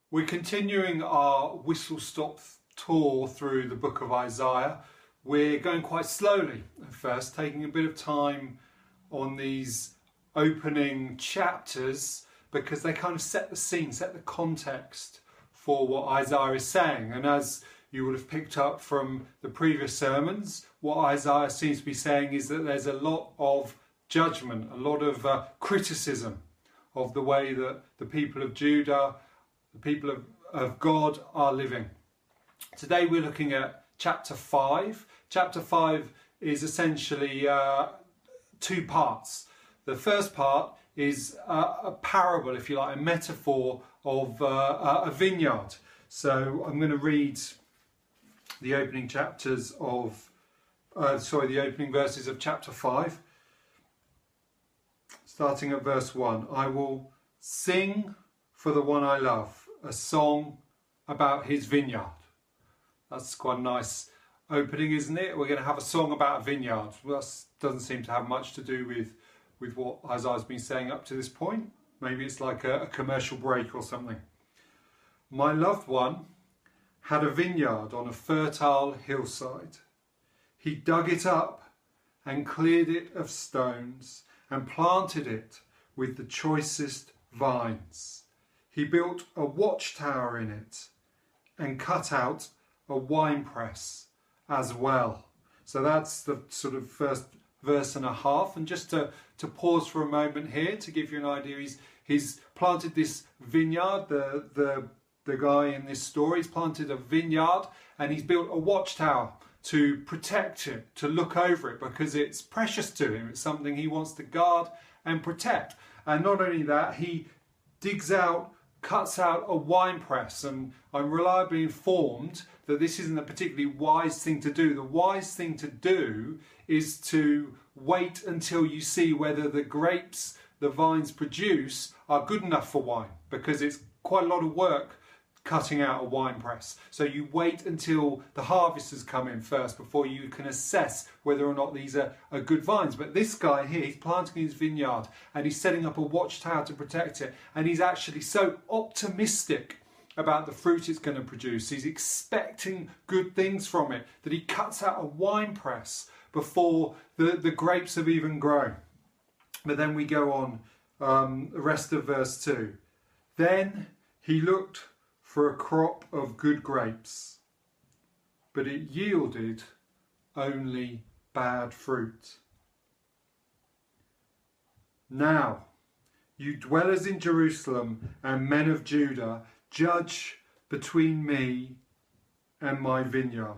We're continuing our whistle-stop tour through the book of Isaiah. We're going quite slowly at first, taking a bit of time on these opening chapters because they kind of set the scene, set the context for what Isaiah is saying. And as you would have picked up from the previous sermons, what Isaiah seems to be saying is that there's a lot of judgment, a lot of criticism of the way that the people of Judah, the people of God are living. Today we're looking at chapter 5. Chapter 5 is essentially two parts. The first part is a parable, if you like, a metaphor of a vineyard. So I'm going to read the opening chapters of, the opening verses of chapter 5. Starting at verse 1. I will sing for the one I love, a song about his vineyard. That's quite a nice opening, isn't it? We're going to have a song about a vineyard. Well, that doesn't seem to have much to do with what Isaiah's been saying up to this point. Maybe it's like a commercial break or something. My loved one had a vineyard on a fertile hillside. He dug it up and cleared it of stones and planted it with the choicest vines. He built a watchtower in it and cut out a winepress as well. So that's the sort of first verse and a half. And just to pause for a moment here to give you an idea, he's planted this vineyard, the guy in this story, he's planted a vineyard and he's built a watchtower to protect it, to look over it, because it's precious to him. It's something he wants to guard and protect. And not only that, he cuts out a wine press, and I'm reliably informed that this isn't a particularly wise thing to do. The wise thing to do is to wait until you see whether the grapes the vines produce are good enough for wine, because it's quite a lot of work cutting out a wine press. So you wait until the harvesters come in first before you can assess whether or not these are good vines. But this guy here, he's planting his vineyard and he's setting up a watchtower to protect it. And he's actually so optimistic about the fruit it's going to produce. He's expecting good things from it that he cuts out a wine press before the grapes have even grown. But then we go on, the rest of verse 2. Then he looked for a crop of good grapes, but it yielded only bad fruit. Now, you dwellers in Jerusalem and men of Judah, judge between me and my vineyard.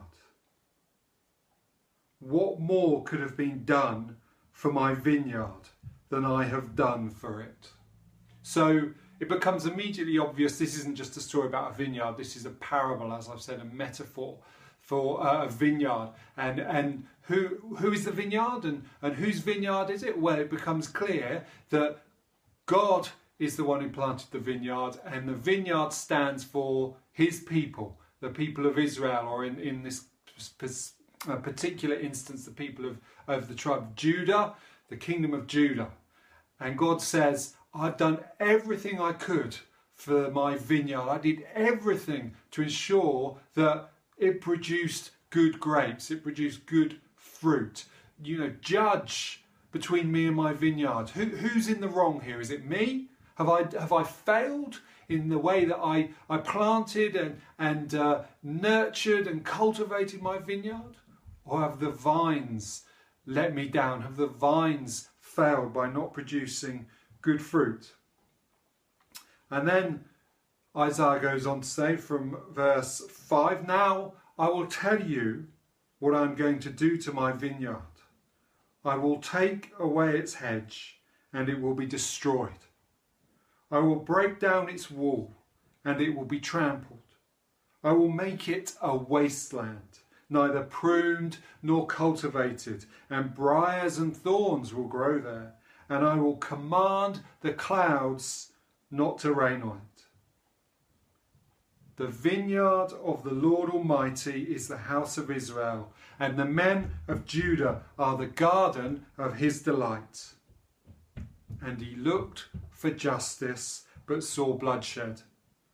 What more could have been done for my vineyard than I have done for it? So it becomes immediately obvious this isn't just a story about a vineyard. This is a parable, as I've said, a metaphor for a vineyard. And who is the vineyard and whose vineyard is it? Well, it becomes clear that God is the one who planted the vineyard, and the vineyard stands for his people, the people of Israel, or in this particular instance, the people of the tribe of Judah, the kingdom of Judah. And God says, I've done everything I could for my vineyard. I did everything to ensure that it produced good grapes. It produced good fruit. Judge between me and my vineyard. Who's in the wrong here? Is it me? Have I failed in the way that I planted and nurtured and cultivated my vineyard? Or have the vines let me down? Have the vines failed by not producing good fruit? And then Isaiah goes on to say from verse 5, now I will tell you what I'm going to do to my vineyard. I will take away its hedge and it will be destroyed. I will break down its wall and it will be trampled. I will make it a wasteland, neither pruned nor cultivated, and briars and thorns will grow there. And I will command the clouds not to rain on it. The vineyard of the Lord Almighty is the house of Israel, and the men of Judah are the garden of his delight. And he looked for justice, but saw bloodshed,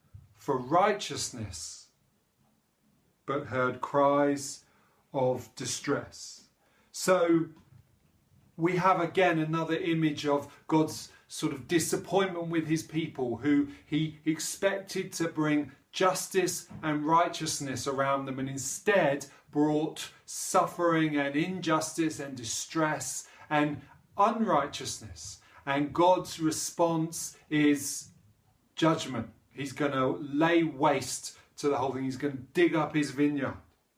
for righteousness, but heard cries of distress. So we have again another image of God's sort of disappointment with his people, who he expected to bring justice and righteousness around them, and instead brought suffering and injustice and distress and unrighteousness. And God's response is judgment. He's going to lay waste to the whole thing. He's going to dig up his vineyard.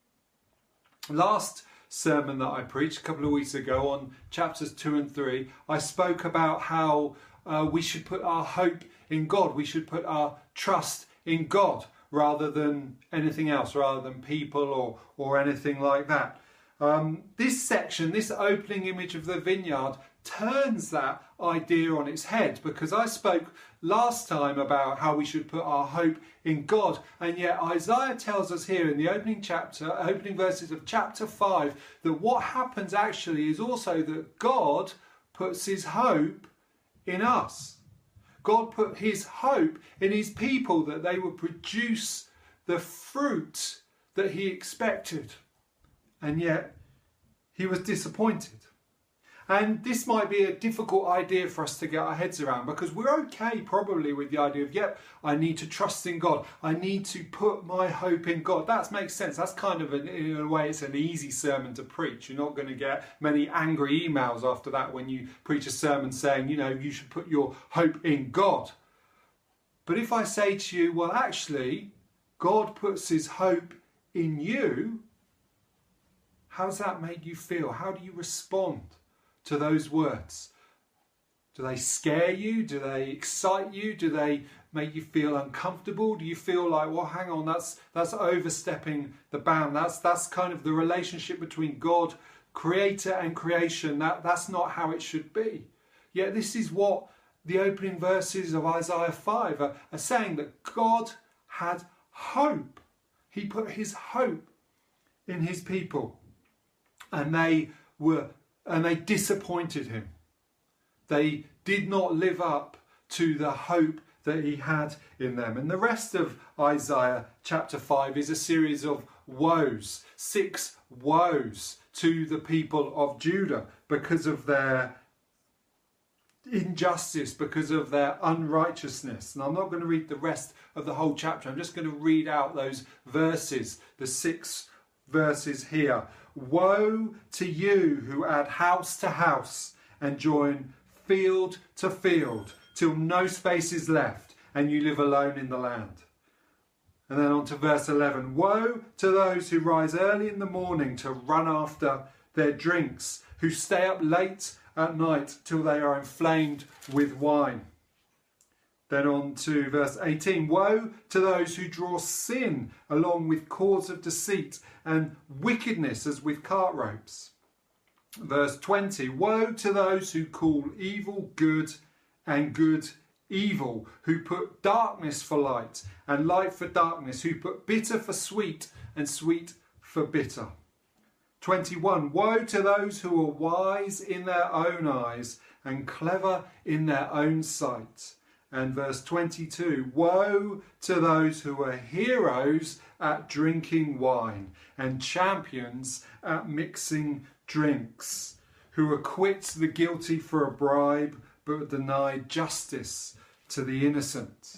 Last sermon that I preached a couple of weeks ago on chapters 2 and 3, I spoke about how we should put our hope in God. We should put our trust in God rather than anything else, rather than people or anything like that. This section, this opening image of the vineyard, turns that idea on its head, because I spoke last time about how we should put our hope in God, and yet Isaiah tells us here in the opening verses of chapter 5 that what happens actually is also that God puts his hope in us. God put his hope in his people, that they would produce the fruit that he expected, and yet he was disappointed. And this might be a difficult idea for us to get our heads around, because we're okay probably with the idea of, yep, I need to trust in God. I need to put my hope in God. That makes sense. That's kind of, in a way, it's an easy sermon to preach. You're not going to get many angry emails after that when you preach a sermon saying, you should put your hope in God. But if I say to you, well, actually, God puts his hope in you, how does that make you feel? How do you respond to those words? Do they scare you? Do they excite you? Do they make you feel uncomfortable? Do you feel like, well, hang on, that's overstepping the bound. That's kind of the relationship between God, creator, and creation. That's not how it should be. Yet this is what the opening verses of Isaiah 5 are saying, that God had hope. He put his hope in his people, and they disappointed him. They did not live up to the hope that he had in them. And the rest of Isaiah chapter 5 is a series of woes, 6 woes to the people of Judah because of their injustice, because of their unrighteousness. And I'm not going to read the rest of the whole chapter. I'm just going to read out those verses, the 6 verses here. Woe to you who add house to house and join field to field, till no space is left and you live alone in the land. And then on to verse 11. Woe to those who rise early in the morning to run after their drinks, who stay up late at night till they are inflamed with wine. Then on to verse 18. Woe to those who draw sin along with cords of deceit, and wickedness as with cart ropes. Verse 20. Woe to those who call evil good and good evil, who put darkness for light and light for darkness, who put bitter for sweet and sweet for bitter. 21. Woe to those who are wise in their own eyes and clever in their own sight. And verse 22, woe to those who are heroes at drinking wine and champions at mixing drinks, who acquit the guilty for a bribe but deny justice to the innocent.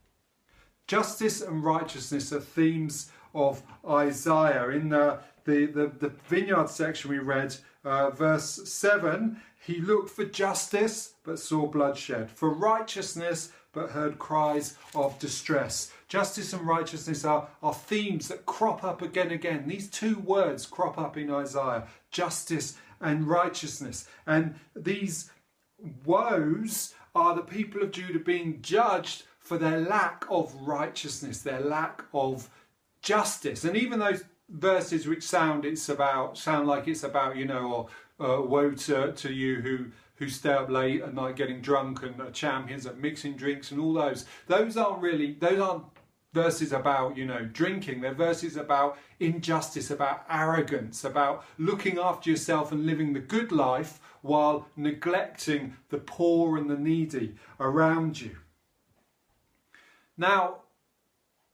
Justice and righteousness are themes of Isaiah. In the vineyard section we read, verse 7, he looked for justice but saw bloodshed, for righteousness but heard cries of distress. Justice and righteousness are themes that crop up again and again. These 2 words crop up in Isaiah, justice and righteousness. And these woes are the people of Judah being judged for their lack of righteousness, their lack of justice. And even those verses which sound like it's about, woe to you who stay up late at night getting drunk and are champions at mixing drinks and all those aren't verses about, drinking. They're verses about injustice, about arrogance, about looking after yourself and living the good life while neglecting the poor and the needy around you. Now,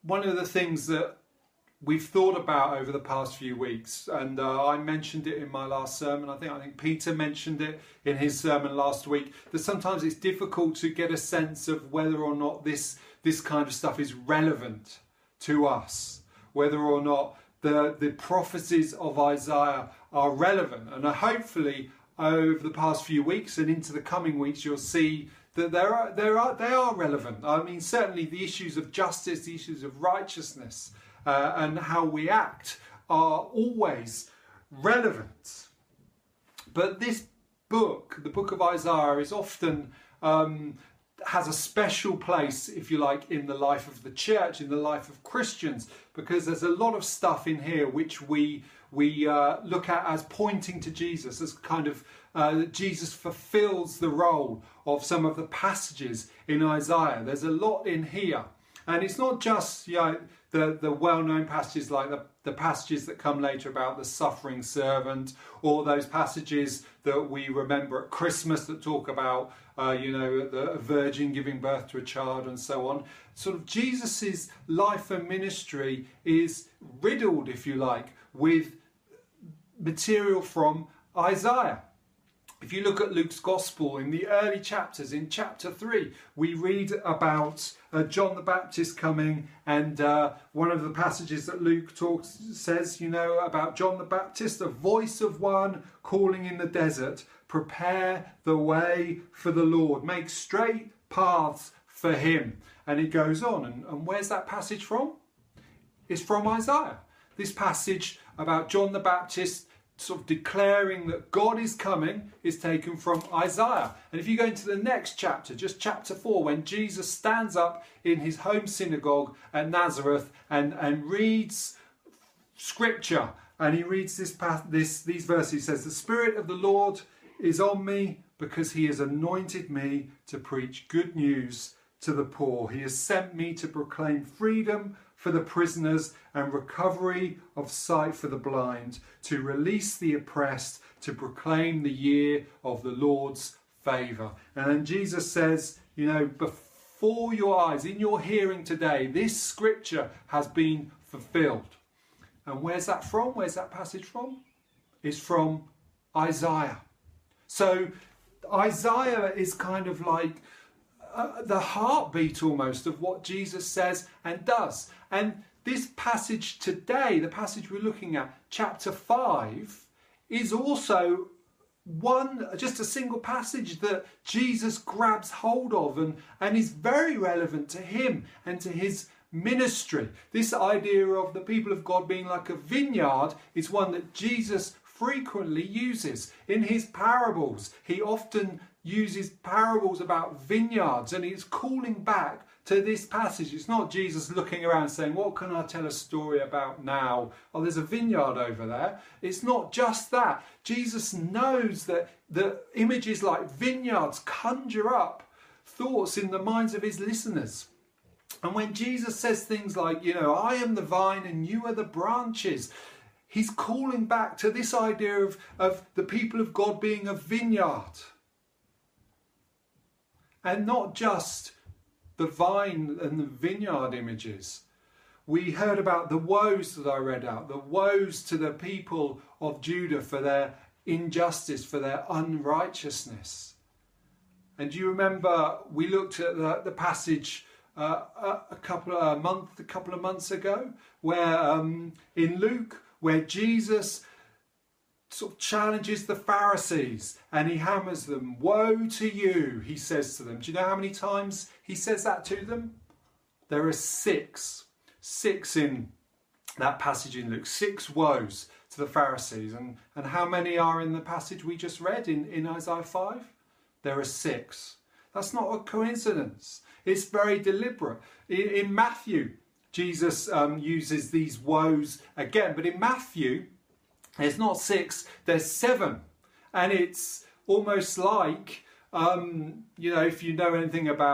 one of the things that we've thought about over the past few weeks, and I mentioned it in my last sermon. I think Peter mentioned it in his sermon last week, that sometimes it's difficult to get a sense of whether or not this kind of stuff is relevant to us, whether or not the prophecies of Isaiah are relevant. And hopefully over the past few weeks and into the coming weeks, you'll see that they are relevant. I mean, certainly the issues of justice, the issues of righteousness, and how we act are always relevant. But this book, the book of Isaiah, is often has a special place, if you like, in the life of the church, in the life of Christians, because there's a lot of stuff in here which we look at as pointing to Jesus, as kind of that Jesus fulfills the role of some of the passages in Isaiah. There's a lot in here, and it's not just the well-known passages like the passages that come later about the suffering servant, or those passages that we remember at Christmas that talk about a virgin giving birth to a child and so on. Sort of Jesus's life and ministry is riddled, if you like, with material from Isaiah. If you look at Luke's Gospel, in the early chapters, in chapter 3, we read about John the Baptist coming, and one of the passages that Luke says, about John the Baptist, a voice of one calling in the desert, prepare the way for the Lord, make straight paths for him. And it goes on, and where's that passage from? It's from Isaiah. This passage about John the Baptist sort of declaring that God is coming is taken from Isaiah. And if you go into the next chapter, just chapter 4, when Jesus stands up in his home synagogue at Nazareth and reads scripture, and he reads these verses, he says, "The Spirit of the Lord is on me because he has anointed me to preach good news to the poor. He has sent me to proclaim freedom for the prisoners and recovery of sight for the blind, to release the oppressed, to proclaim the year of the Lord's favour." And then Jesus says, before your eyes, in your hearing today, this scripture has been fulfilled. And where's that from? Where's that passage from? It's from Isaiah. So Isaiah is kind of like the heartbeat almost of what Jesus says and does. And this passage today, the passage we're looking at, chapter 5, is also just a single passage that Jesus grabs hold of and is very relevant to him and to his ministry. This idea of the people of God being like a vineyard is one that Jesus frequently uses. In his parables, he often uses parables about vineyards, and he's calling back to this passage. It's not Jesus looking around saying, what can I tell a story about now? Oh, there's a vineyard over there. It's not just that. Jesus knows that the images like vineyards conjure up thoughts in the minds of his listeners. And when Jesus says things like, I am the vine and you are the branches, he's calling back to this idea of the people of God being a vineyard. And not just the vine and the vineyard images. We heard about the woes that I read out, the woes to the people of Judah for their injustice, for their unrighteousness. And do you remember we looked at the passage a couple of months ago, where in Luke, where Jesus sort of challenges the Pharisees and he hammers them. Woe to you, he says to them. Do you know how many times he says that to them? There are six in that passage in Luke. 6 woes to the Pharisees. And how many are in the passage we just read in Isaiah 5? There are 6. That's not a coincidence. It's very deliberate. In Matthew, Jesus uses these woes again. But in Matthew, there's not 6, there's 7. And it's almost like, if you know anything about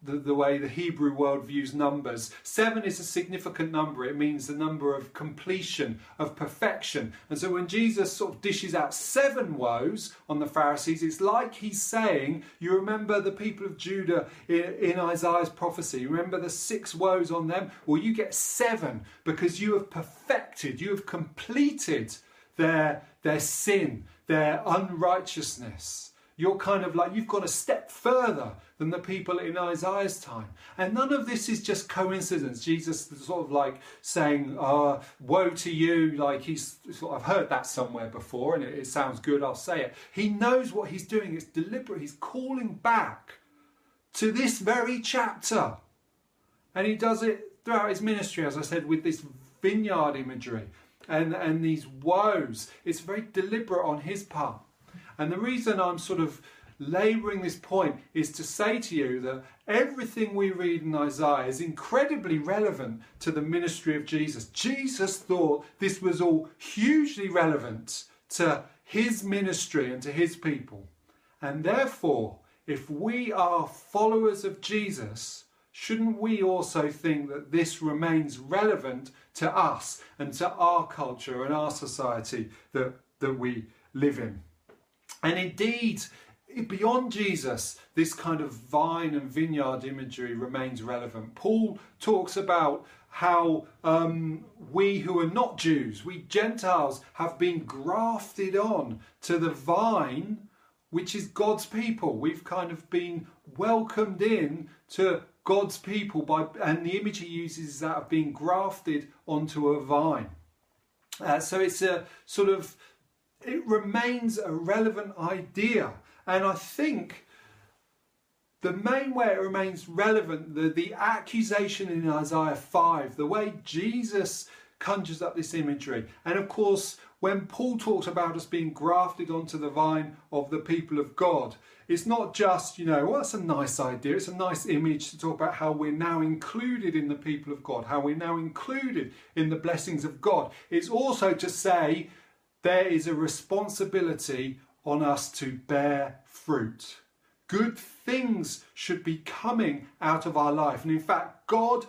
the way the Hebrew world views numbers. 7 is a significant number. It means the number of completion, of perfection. And so when Jesus sort of dishes out 7 woes on the Pharisees, it's like he's saying, you remember the people of Judah in Isaiah's prophecy, you remember the 6 woes on them? Well, you get 7 because you have perfected, you have completed their sin, their unrighteousness. You're kind of like, you've gone a step further than the people in Isaiah's time. And none of this is just coincidence. Jesus is sort of like saying, woe to you, like he's sort of, I've heard that somewhere before and it sounds good, I'll say it. He knows what he's doing, it's deliberate. He's calling back to this very chapter. And he does it throughout his ministry, as I said, with this vineyard imagery and these woes. It's very deliberate on his part. And the reason I'm sort of labouring this point is to say to you that everything we read in Isaiah is incredibly relevant to the ministry of Jesus. Jesus thought this was all hugely relevant to his ministry and to his people. And therefore, if we are followers of Jesus, shouldn't we also think that this remains relevant to us and to our culture and our society that we live in? And indeed, beyond Jesus, this kind of vine and vineyard imagery remains relevant. Paul talks about how we who are not Jews, we Gentiles, have been grafted on to the vine, which is God's people. We've kind of been welcomed in to God's people and the image he uses is that of being grafted onto a vine. So it's a sort of, it remains a relevant idea. And I think the main way it remains relevant, the accusation in Isaiah 5, the way Jesus conjures up this imagery. And of course, when Paul talks about us being grafted onto the vine of the people of God, it's not just, well, that's a nice idea. It's a nice image to talk about how we're now included in the people of God, how we're now included in the blessings of God. It's also to say, there is a responsibility on us to bear fruit. Good things should be coming out of our life. And in fact, God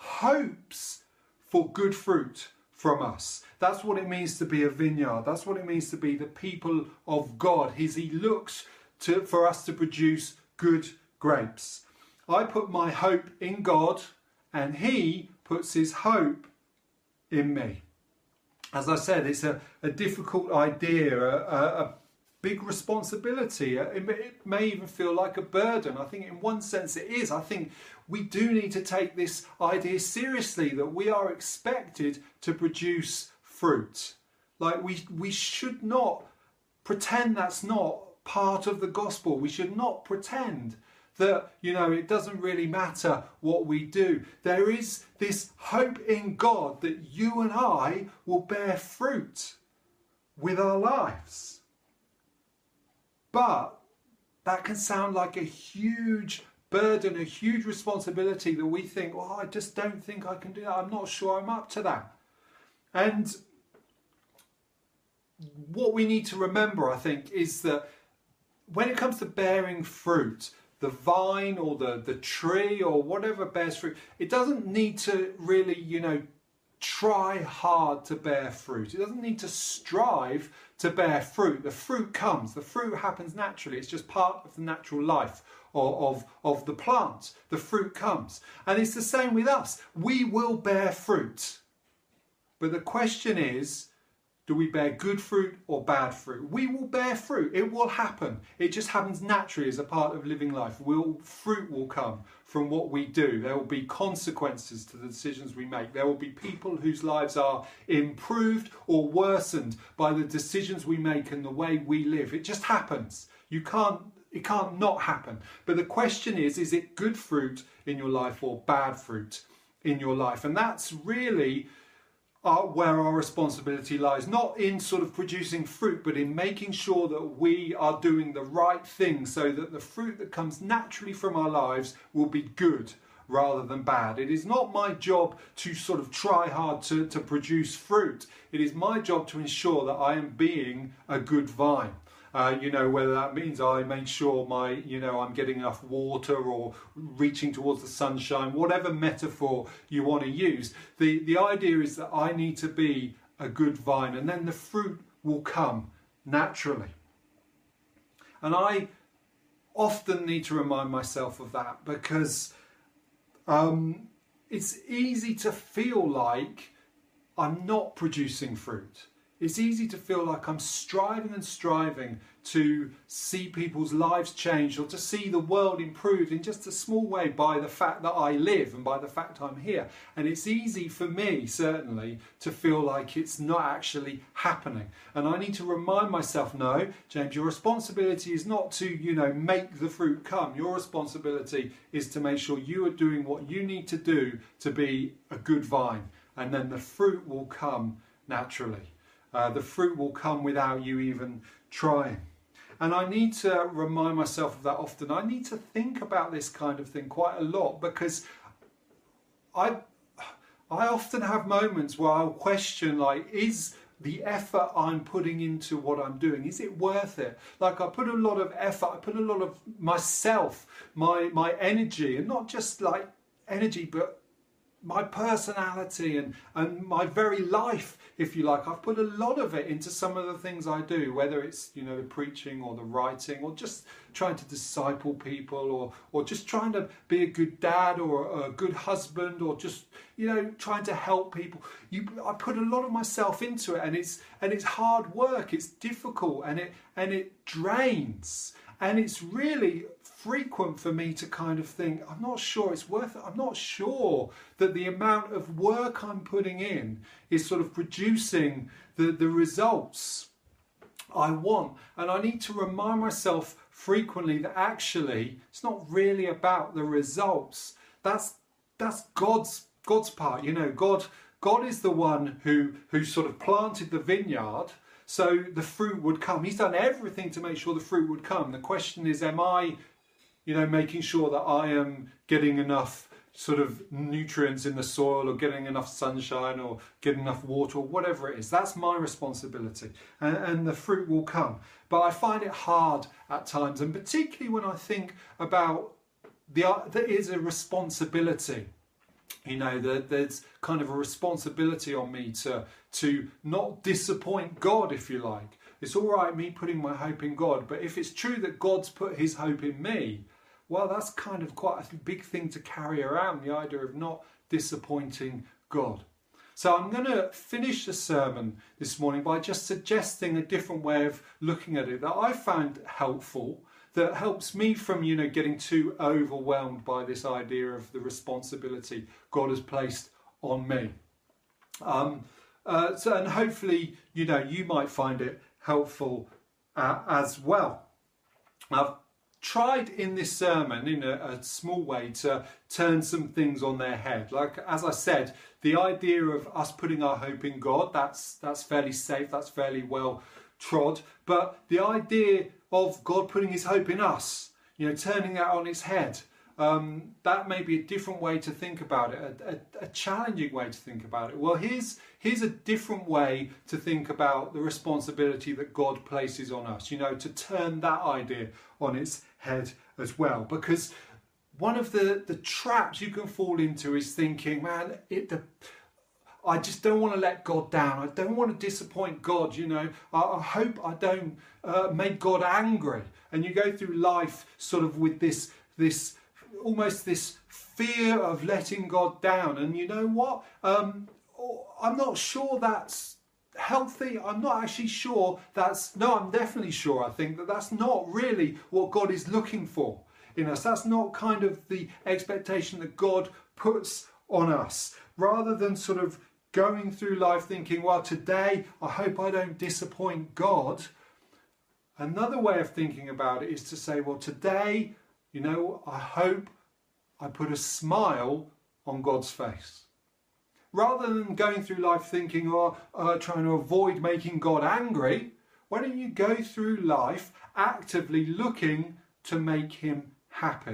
hopes for good fruit from us. That's what it means to be a vineyard. That's what it means to be the people of God. He looks for us to produce good grapes. I put my hope in God and he puts his hope in me. As I said, it's a difficult idea, a big responsibility. It may even feel like a burden. I think in one sense it is. I think we do need to take this idea seriously, that we are expected to produce fruit. Like we should not pretend that's not part of the gospel. We should not pretend that, it doesn't really matter what we do. There is this hope in God that you and I will bear fruit with our lives. But that can sound like a huge burden, a huge responsibility that we think, I just don't think I can do that. I'm not sure I'm up to that. And what we need to remember, I think, is that when it comes to bearing fruit, the vine or the tree or whatever bears fruit, it doesn't need to really, try hard to bear fruit. It doesn't need to strive to bear fruit. The fruit comes. The fruit happens naturally. It's just part of the natural life of the plant. The fruit comes. And it's the same with us. We will bear fruit. But the question is, do we bear good fruit or bad fruit? We will bear fruit. It will happen. It just happens naturally as a part of living life. Fruit will come from what we do. There will be consequences to the decisions we make. There will be people whose lives are improved or worsened by the decisions we make and the way we live. It just happens. It can't not happen. But the question is it good fruit in your life or bad fruit in your life? And that's really where our responsibility lies, not in sort of producing fruit, but in making sure that we are doing the right thing so that the fruit that comes naturally from our lives will be good rather than bad. It is not my job to sort of try hard to produce fruit. It is my job to ensure that I am being a good vine. Whether that means I make sure I'm getting enough water or reaching towards the sunshine, whatever metaphor you want to use. The idea is that I need to be a good vine, and then the fruit will come naturally. And I often need to remind myself of that, because it's easy to feel like I'm not producing fruit. It's easy to feel like I'm striving to see people's lives change, or to see the world improved in just a small way by the fact that I live and by the fact I'm here. And it's easy for me, certainly, to feel like it's not actually happening. And I need to remind myself, no, James, your responsibility is not to, make the fruit come. Your responsibility is to make sure you are doing what you need to do to be a good vine. And then the fruit will come naturally. The fruit will come without you even trying. And I need to remind myself of that often. I need to think about this kind of thing quite a lot, because I often have moments where I'll question, is the effort I'm putting into what I'm doing, is it worth it? I put a lot of effort, I put a lot of myself, my energy, and not just energy, but my personality and my very life, if you like. I've put a lot of it into some of the things I do, whether it's the preaching or the writing, or just trying to disciple people, or just trying to be a good dad or a good husband, or just trying to help people. I put a lot of myself into it, and it's hard work, it's difficult, and it drains, and it's really frequent for me to kind of think, I'm not sure it's worth it. I'm not sure that the amount of work I'm putting in is sort of producing the results I want. And I need to remind myself frequently that actually it's not really about the results. That's God's part. God is the one who sort of planted the vineyard, so the fruit would come. He's done everything to make sure the fruit would come. The question is, am I making sure that I am getting enough sort of nutrients in the soil, or getting enough sunshine, or getting enough water, or whatever it is. That's my responsibility, and the fruit will come. But I find it hard at times, and particularly when I think about there is a responsibility. There's kind of a responsibility on me to not disappoint God, if you like. It's all right me putting my hope in God, but if it's true that God's put his hope in me, well, that's kind of quite a big thing to carry around, the idea of not disappointing God. So I'm going to finish the sermon this morning by just suggesting a different way of looking at it that I found helpful, that helps me from, getting too overwhelmed by this idea of the responsibility God has placed on me. And hopefully, you might find it helpful as well. I've tried in this sermon, in a small way, to turn some things on their head. As I said, the idea of us putting our hope in God, that's fairly safe, that's fairly well trod. But the idea of God putting his hope in us, turning that on its head, that may be a different way to think about it, a challenging way to think about it. Well, here's a different way to think about the responsibility that God places on us, to turn that idea on its head as well. Because one of the traps you can fall into is thinking, man, I just don't want to let God down. I don't want to disappoint God. I hope I don't make God angry. And you go through life sort of with this almost this fear of letting God down. And you know what? I'm not sure that's healthy. I'm not actually sure I'm definitely sure. I think that's not really what God is looking for in us. That's not kind of the expectation that God puts on us. Rather than sort of going through life thinking, well, today I hope I don't disappoint God. Another way of thinking about it is to say, well, today, I hope I put a smile on God's face. Rather than going through life thinking, trying to avoid making God angry, why don't you go through life actively looking to make him happy?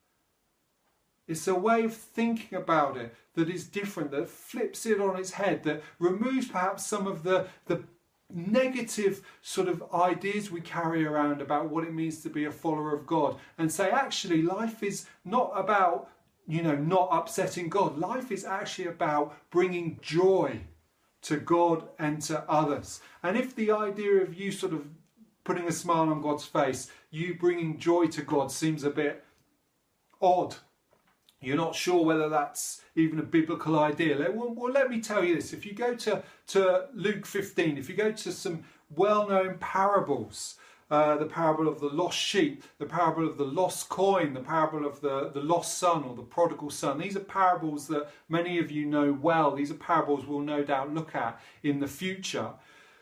It's a way of thinking about it that is different, that flips it on its head, that removes perhaps some of the negative sort of ideas we carry around about what it means to be a follower of God, and say, actually, life is not about, not upsetting God. Life is actually about bringing joy to God and to others. And if the idea of you sort of putting a smile on God's face, you bringing joy to God, seems a bit odd, you're not sure whether that's even a biblical idea. Well, let me tell you this. If you go to Luke 15, if you go to some well-known parables, the parable of the lost sheep, the parable of the lost coin, the parable of the lost son or the prodigal son. These are parables that many of you know well. These are parables we'll no doubt look at in the future.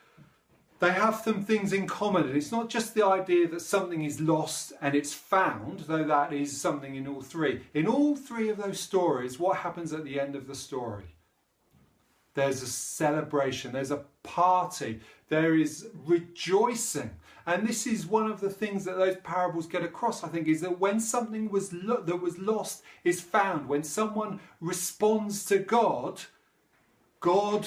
They have some things in common, and it's not just the idea that something is lost and it's found, though that is something in all three. In all three of those stories, what happens at the end of the story? There's a celebration, there's a party, there is rejoicing. And this is one of the things that those parables get across, I think, is that when something that was lost is found, when someone responds to God, God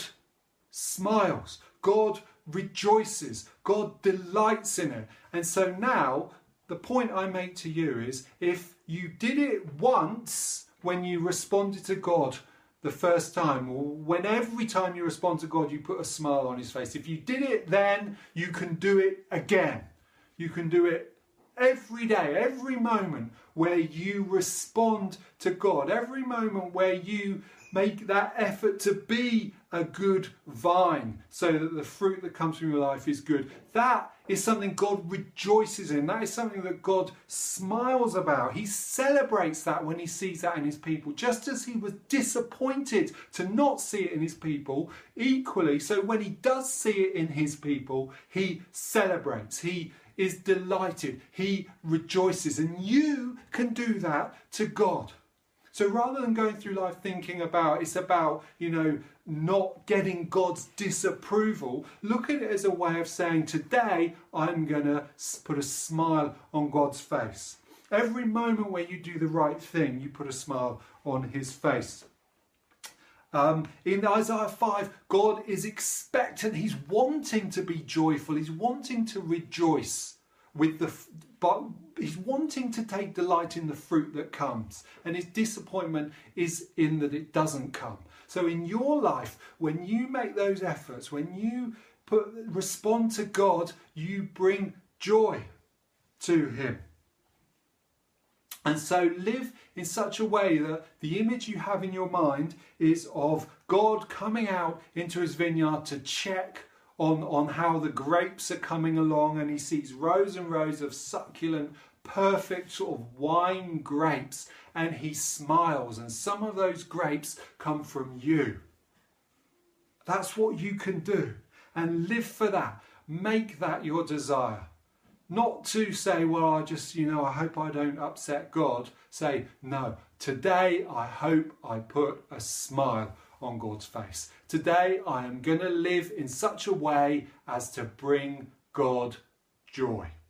smiles, God rejoices, God delights in it. And so now the point I make to you is, if you did it once when you responded to God the first time, or when every time you respond to God you put a smile on his face, if you did it then, you can do it again. You can do it every day, every moment where you respond to God, every moment where you make that effort to be a good vine so that the fruit that comes from your life is good. That is something God rejoices in. That is something that God smiles about. He celebrates that when he sees that in his people. Just as he was disappointed to not see it in his people, equally, so when he does see it in his people, he celebrates. He is delighted. He rejoices. And you can do that to God. So rather than going through life thinking about it's about, not getting God's disapproval, look at it as a way of saying, today I'm going to put a smile on God's face. Every moment where you do the right thing, you put a smile on his face. In Isaiah 5, God is expectant. He's wanting to be joyful. He's wanting to rejoice but he's wanting to take delight in the fruit that comes. And his disappointment is in that it doesn't come. So in your life, when you make those efforts, when you respond to God, you bring joy to him. And so live in such a way that the image you have in your mind is of God coming out into his vineyard to check on how the grapes are coming along, and he sees rows and rows of succulent, perfect sort of wine grapes, and he smiles, and some of those grapes come from you. That's what you can do, and live for that. Make that your desire. Not to say, well, I just, I hope I don't upset God. Say, no, today I hope I put a smile on God's face. Today I am going to live in such a way as to bring God joy.